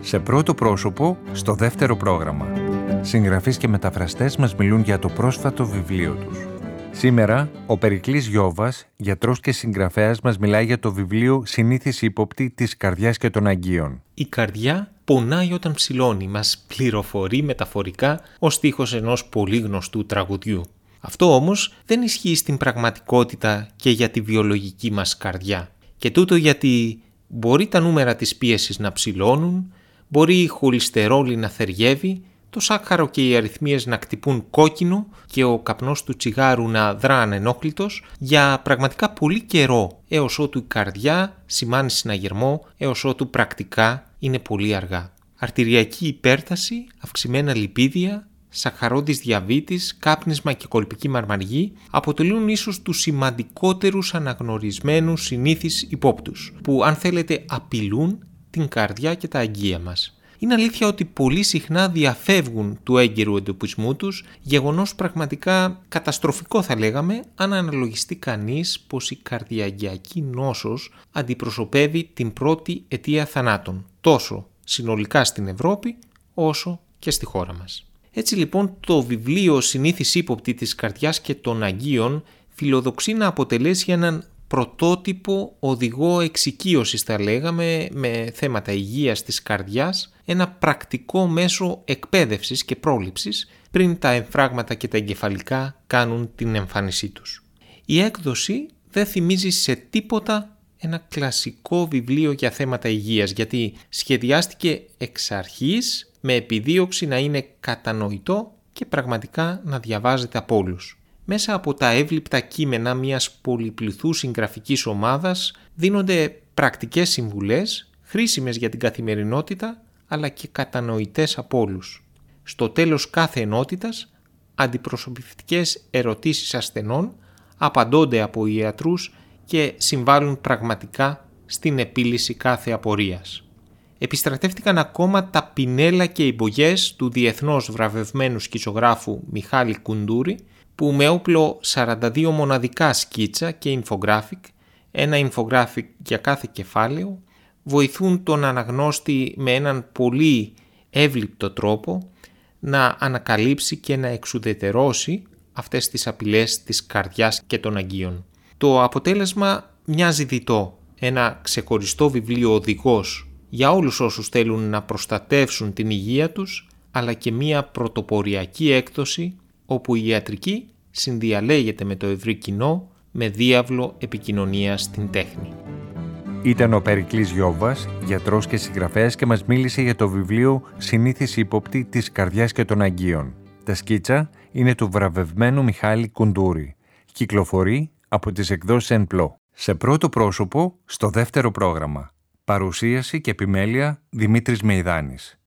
Σε πρώτο πρόσωπο, στο δεύτερο πρόγραμμα. Συγγραφείς και μεταφραστές μας μιλούν για το πρόσφατο βιβλίο τους. Σήμερα, ο Περικλής Γιώβας, γιατρός και συγγραφέας, μας μιλάει για το βιβλίο «Συνήθις ύποπτη της καρδιάς και των Αγγείων». Η καρδιά πονάει όταν ψηλώνει, μας πληροφορεί μεταφορικά ο στίχος ενός πολύ γνωστού τραγουδιού. Αυτό όμως δεν ισχύει στην πραγματικότητα και για τη βιολογική μας καρδιά. Και τούτο γιατί μπορεί τα νούμερα της πίεσης να ψηλώνουν, μπορεί η χολυστερόλη να θεριεύει, το σάκχαρο και οι αριθμίες να κτυπούν κόκκινο και ο καπνός του τσιγάρου να δρά ανενόχλητος για πραγματικά πολύ καιρό, έως ότου η καρδιά σημάνει συναγερμό, έως ότου πρακτικά είναι πολύ αργά. Αρτηριακή υπέρταση, αυξημένα λιπίδια, σαχαρώδης διαβήτης, κάπνισμα και κολπική μαρμαργή αποτελούν ίσως τους σημαντικότερους αναγνωρισμένους συνήθεις υπόπτους, που αν θέλετε απειλούν την καρδιά και τα αγγεία μας. Είναι αλήθεια ότι πολύ συχνά διαφεύγουν του έγκαιρου εντοπισμού τους, γεγονός πραγματικά καταστροφικό θα λέγαμε, αν αναλογιστεί κανείς πως η καρδιαγγειακή νόσος αντιπροσωπεύει την πρώτη αιτία θανάτων, τόσο συνολικά στην Ευρώπη όσο και στη χώρα μας. Έτσι λοιπόν το βιβλίο «Συνήθις ύποπτη της καρδιάς και των Αγγείων» φιλοδοξεί να αποτελέσει έναν πρωτότυπο οδηγό εξοικείωσης θα λέγαμε με θέματα υγείας της καρδιάς, ένα πρακτικό μέσο εκπαίδευσης και πρόληψης πριν τα εμφράγματα και τα εγκεφαλικά κάνουν την εμφάνισή τους. Η έκδοση δεν θυμίζει σε τίποτα ένα κλασικό βιβλίο για θέματα υγείας, γιατί σχεδιάστηκε εξ αρχής με επιδίωξη να είναι κατανοητό και πραγματικά να διαβάζεται από όλους. Μέσα από τα εύληπτα κείμενα μιας πολυπληθούς συγγραφικής ομάδας δίνονται πρακτικές συμβουλές, χρήσιμες για την καθημερινότητα, αλλά και κατανοητές από όλους. Στο τέλος κάθε ενότητας, αντιπροσωπευτικές ερωτήσεις ασθενών απαντώνται από ιατρούς και συμβάλλουν πραγματικά στην επίλυση κάθε απορίας. Επιστρατεύτηκαν ακόμα τα πινέλα και οι μπογιές του διεθνώς βραβευμένου σκητσογράφου Μιχάλη Κουντούρη, που με όπλο 42 μοναδικά σκίτσα και infographic, ένα infographic για κάθε κεφάλαιο, βοηθούν τον αναγνώστη με έναν πολύ εύληπτο τρόπο να ανακαλύψει και να εξουδετερώσει αυτές τις απειλές της καρδιάς και των Αγγείων. Το αποτέλεσμα μοιάζει διτό, ένα ξεχωριστό βιβλίο οδηγός για όλους όσους θέλουν να προστατεύσουν την υγεία τους, αλλά και μια πρωτοποριακή έκδοση όπου η ιατρική συνδιαλέγεται με το ευρύ κοινό με διάβλο επικοινωνίας στην τέχνη. Ήταν ο Περικλής Γιώβας, γιατρός και συγγραφέας, και μας μίλησε για το βιβλίο «Συνήθις ύποπτη της καρδιάς και των Αγγείων». Τα σκίτσα είναι του βραβευμένου Μιχάλη Κουντούρη. Κυκλοφορεί από τις εκδόσεις ΕΝΠΛΟ. Σε πρώτο πρόσωπο, στο δεύτερο πρόγραμμα. Παρουσίαση και επιμέλεια Δημήτρης Μεϊδάνης.